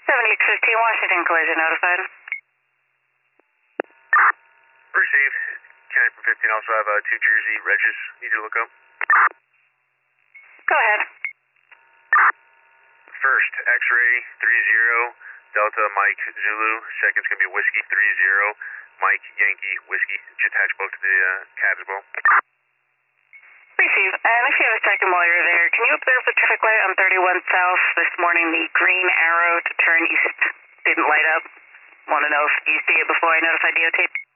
7815 Washington, collision notified. Received. County from 15, also have 2 Jersey, Regis, need to look up. Go ahead. First, X-ray 30, Delta Mike Zulu. Second's going to be Whiskey 30, Mike Yankee Whiskey. Should attach both to the cab as well. Receive. And if you have a second while you're there, can you observe the traffic light on 31 South this morning? The green arrow to turn east didn't light up. Want to know if you see it before I notify DOT?